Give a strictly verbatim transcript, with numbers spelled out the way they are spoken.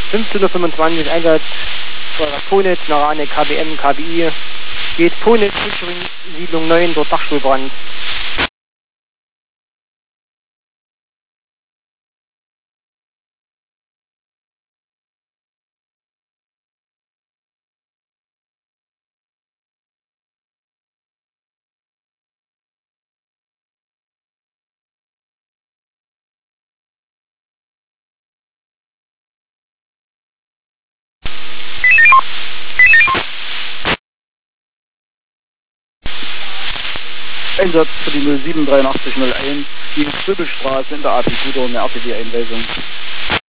fünfzehn Uhr fünfundzwanzig, Einsatz Ponitz, Narane, K B M, K B I. Geht Ponitz, Siedlung neun, dort Dachstuhlbrand. Einsatz für die null sieben dreiundachtzig null eins, die Schüttelstraße in der Apikudo, eine R T W-Einweisung.